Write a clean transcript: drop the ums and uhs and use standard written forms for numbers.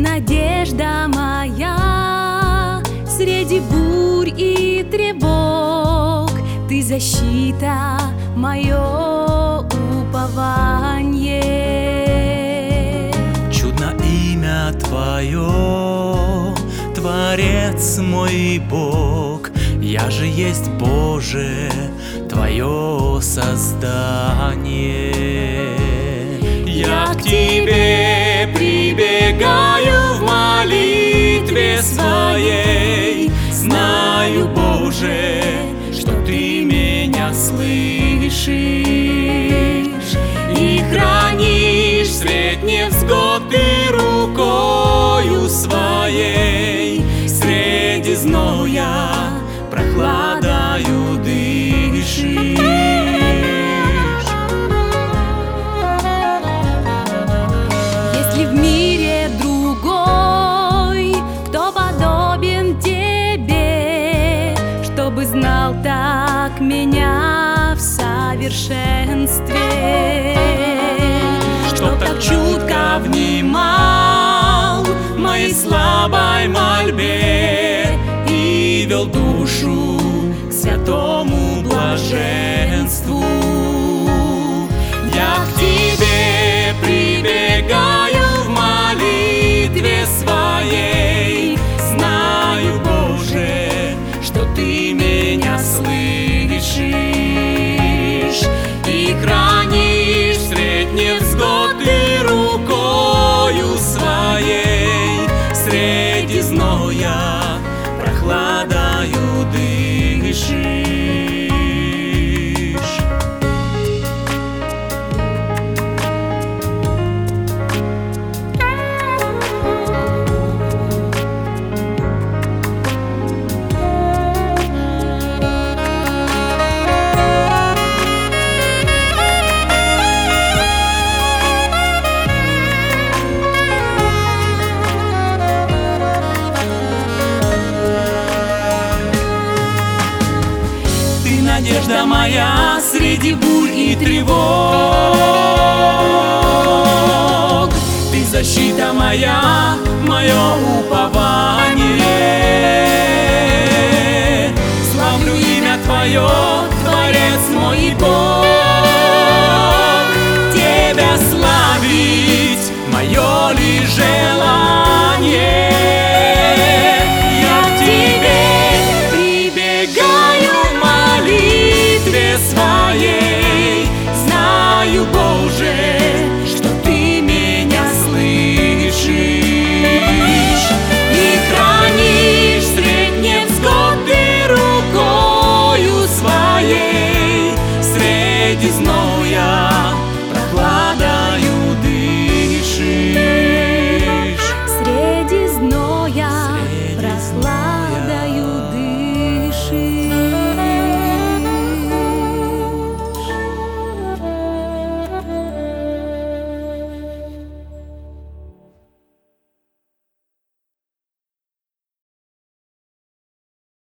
надежда моя среди бурь и тревог, Ты защита, мое упование. Чудно имя Твое, Творец мой Бог, я же есть Боже, Твое создание. Я к Тебе прибегаю в молитве своей, знаю, Боже, что Ты меня слышишь и хранишь средь невзгод Ты рукою своей, среди зноя прохладою дышишь. Если в мире другой, кто подобен Тебе, чтобы знал так меня в совершенстве, чтоб так чутко внимал моей слабой мольбе и вел душу к святому блаженству. Я к Тебе прибегаю в молитве своей, знаю, Боже, что Ты меня слышишь и хранишь средь невзгод Ты рукою своей, среди зноя прохладою дышишь. Надежда моя среди бурь и тревог, Ты защита моя, мое упование. Славлю имя Твое, Творец мой и Бог.